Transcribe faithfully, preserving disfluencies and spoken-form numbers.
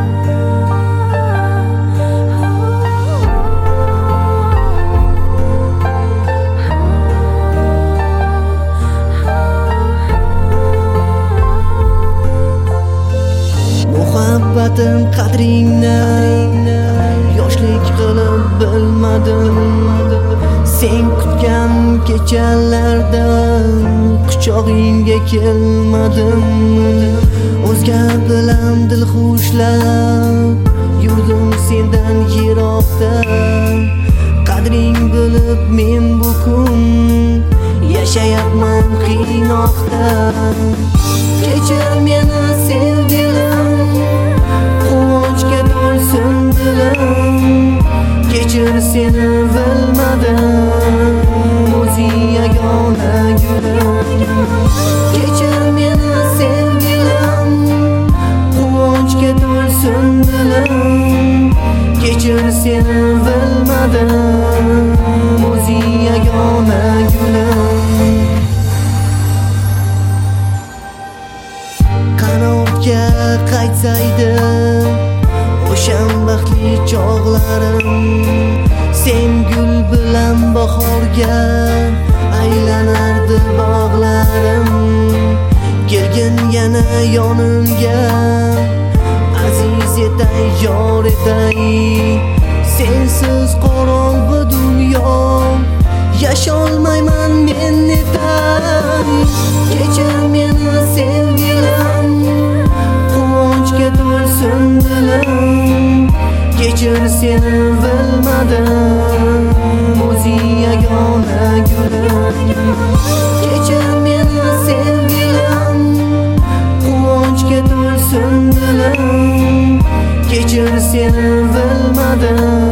Muhabbatim qadringni yoshlik qilib bilmadim. Sen kutgan kechalarda quchog'ingga kelmadim. O'zga bilan dil xushlab yurdim sendan yiroqda. Qadring bilib men bu kun yashayapman qiynoqda. Kechir meni sevgilim, quvonchga to'lsin dilim. Kechir seni bilmadim, o'zing yagona gulim. Kechir meni sevgilim, quvonchga to'lsin dilim. Kechir seni bilmadim, o'zing yagona gulim. Qanotga qaytsaydi o'shan baxtli chog'larim. Sen gul bilan bahorga aylanardi bog'larim. Kelgin yana yonimga, aziz etay, yor etay. Sensiz qorong'u dunyo, yasholmayman men etay. Kechir meni sevgilim, quvonchga to'lsin dilim. Kechir seni bilmadim, o'zing yagona gulim. Kechir meni sevgilim, quvonchga to'lsin dilim. Kechir seni bilmadim,